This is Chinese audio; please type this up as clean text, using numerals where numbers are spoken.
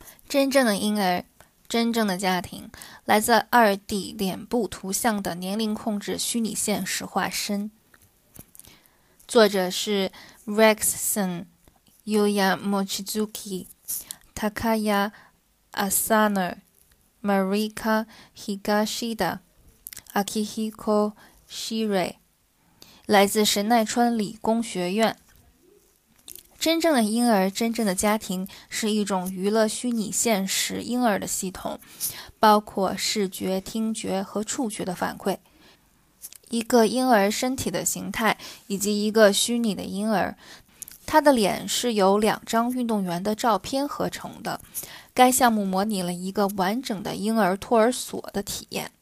真正的婴儿，真正的家庭，来自 2D 脸部图像的年龄控制虚拟现实化身。作者是 Rexson Yuya Mochizuki、 Takaya Asano、 Marika Higashida、 Akihiko Shirei， 来自神奈川理工学院。真正的婴儿，真正的家庭是一种娱乐虚拟现实婴儿的系统，包括视觉、听觉和触觉的反馈，一个婴儿身体的形态以及一个虚拟的婴儿。他的脸是由2张运动员的照片合成的。该项目模拟了一个完整的婴儿托儿所的体验。